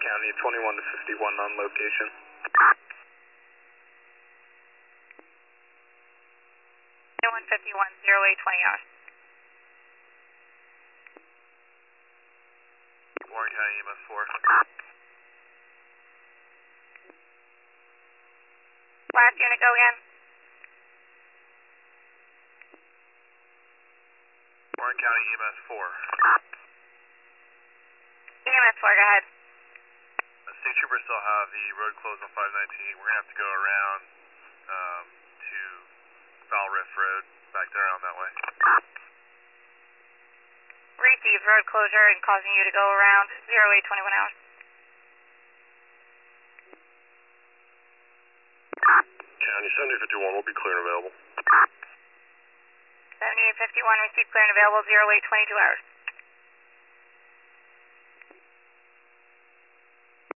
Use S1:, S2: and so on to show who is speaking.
S1: County 21 to 51 on location.
S2: 151, 0820 hours.
S1: Warren County EMS 4.
S2: Last unit, go again.
S1: Warren County EMS 4.
S2: EMS 4, go ahead.
S1: State troopers still have the road closed on 519. We're going to have to go around to Foul Rift Road, back there on that way.
S2: Received, road closure and causing you to go around 0821 hours.
S1: County 7051 will be clear and available.
S2: 7851, received, clear and available 0822 hours.